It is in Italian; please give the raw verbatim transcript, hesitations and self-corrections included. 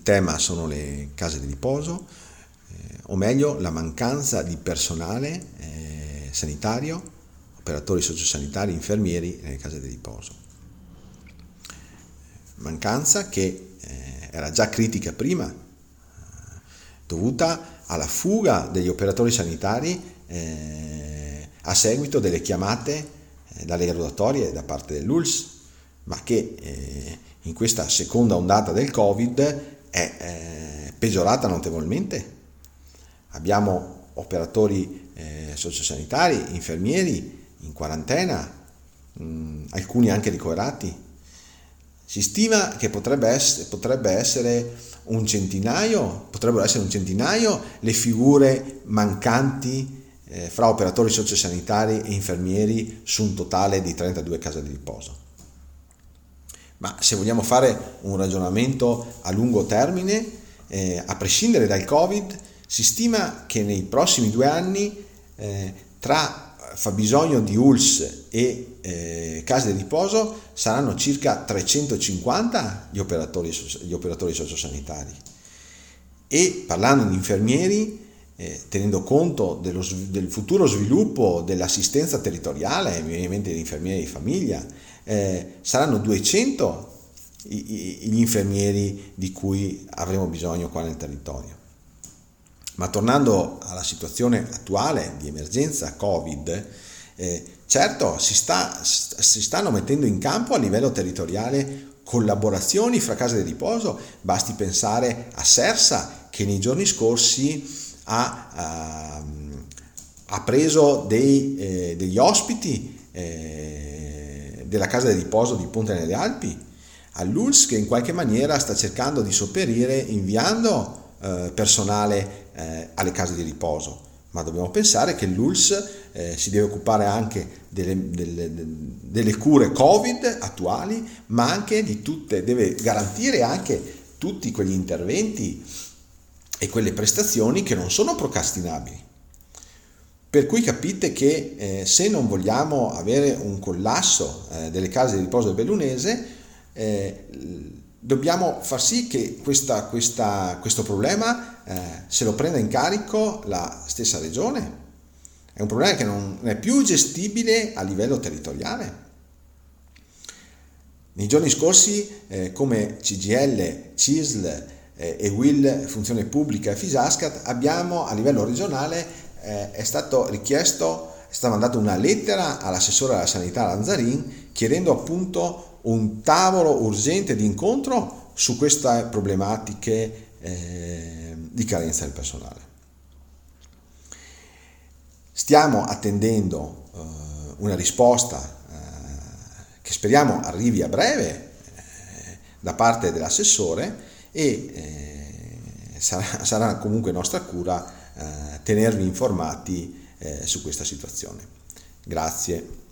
tema sono le case di riposo, eh, o meglio la mancanza di personale eh, sanitario, operatori sociosanitari, infermieri nelle case di riposo. Mancanza che eh, era già critica prima, eh, dovuta alla fuga degli operatori sanitari eh, a seguito delle chiamate eh, dalle graduatorie da parte dell'U L S, ma che eh, in questa seconda ondata del Covid è eh, peggiorata notevolmente. Abbiamo operatori eh, sociosanitari, infermieri in quarantena, mh, alcuni anche ricoverati. Si stima che potrebbe essere, potrebbe essere un centinaio, potrebbero essere un centinaio le figure mancanti eh, fra operatori sociosanitari e infermieri su un totale di trentadue case di riposo. Ma se vogliamo fare un ragionamento a lungo termine, eh, a prescindere dal Covid, si stima che nei prossimi due anni eh, tra fabbisogno di U L S e eh, case di riposo saranno circa trecentocinquanta gli operatori, gli operatori sociosanitari. E parlando di infermieri, eh, tenendo conto dello, del futuro sviluppo dell'assistenza territoriale, ovviamente degli infermieri di famiglia, eh, saranno duecento gli infermieri di cui avremo bisogno qua nel territorio. Ma tornando alla situazione attuale di emergenza Covid, eh, certo si, sta, si stanno mettendo in campo a livello territoriale collaborazioni fra case di riposo. Basti pensare a Sersa, che nei giorni scorsi ha, ha, ha preso dei, eh, degli ospiti eh, della casa di riposo di Ponte nelle Alpi, all'U L S che in qualche maniera sta cercando di sopperire inviando eh, personale eh, alle case di riposo. Ma dobbiamo pensare che l'U L S eh, si deve occupare anche delle, delle, delle cure Covid attuali, ma anche di tutte, deve garantire anche tutti quegli interventi e quelle prestazioni che non sono procrastinabili. Per cui capite che eh, se non vogliamo avere un collasso eh, delle case di riposo del Bellunese, eh, dobbiamo far sì che questa, questa, questo problema eh, se lo prenda in carico la stessa regione. È un problema che non è più gestibile a livello territoriale. Nei giorni scorsi, eh, come C G I L, C I S L eh, e U I L, Funzione Pubblica e Fisascat, abbiamo a livello regionale eh, è stato richiesto, è stata mandata una lettera all'assessore alla sanità Lanzarin chiedendo appunto un tavolo urgente di incontro su queste problematiche eh, di carenza del personale. Stiamo attendendo eh, una risposta eh, che speriamo arrivi a breve eh, da parte dell'assessore e eh, sarà, sarà comunque nostra cura eh, tenervi informati eh, su questa situazione. Grazie.